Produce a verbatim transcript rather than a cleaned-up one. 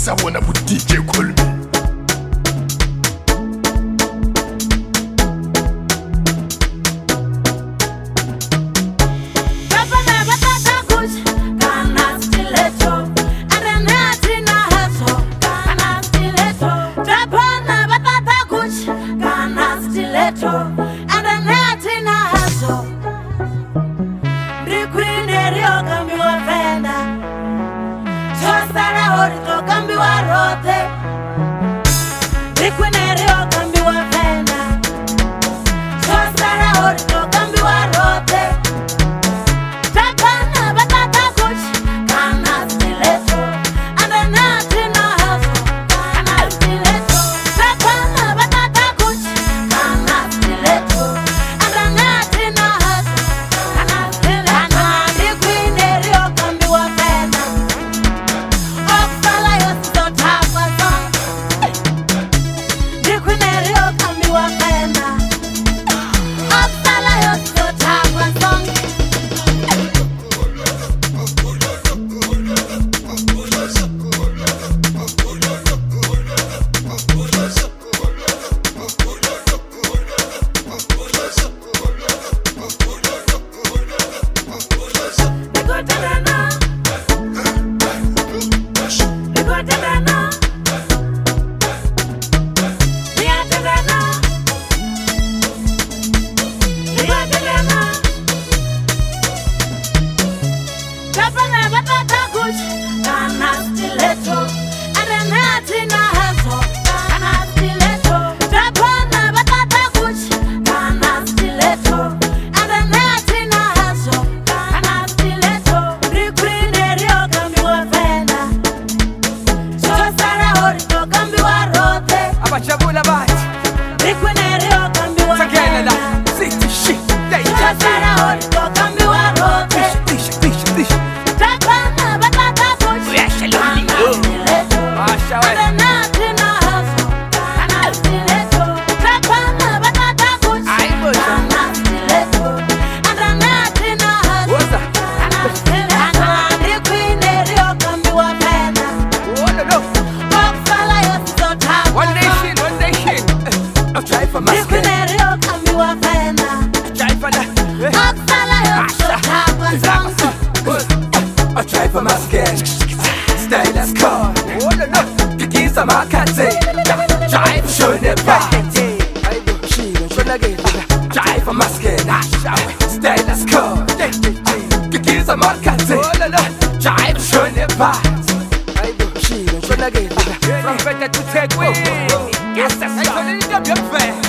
sabona bu D J Colby. And a nothing hassle. The queen area can be a friend. Just that I hold it can be a rote. The queen area can be a friend. Just that I hold it can be a rote. Tapana batata kuch kana stiletto. And a nothing hassle. Kana stiletto. Tapana batata kuch kana stiletto. And a nothing hassle. Kana stiletto. The queen area can be a friend. Oxala yo so tapa song. The queen area can be a friend. Oxala yo so tapa song. Chabula bat, Riquenerio cambio a Sagela, city shit, yeah, Chasara orto cambio a rote. dish, dish, dish, Tapana batata push. we are shalom. Masha, I was. What's that? Oh no no, one nation, one nation. I'll try for my skin, try for that. I'll try for my skin. Stay, let's go. Oh no no, cookies are my cat. Try for sure the pride. Try for my skin. Stay, let's go. Cookies are my cat. Try for sure the pride. From better to take away. Yes, that's right.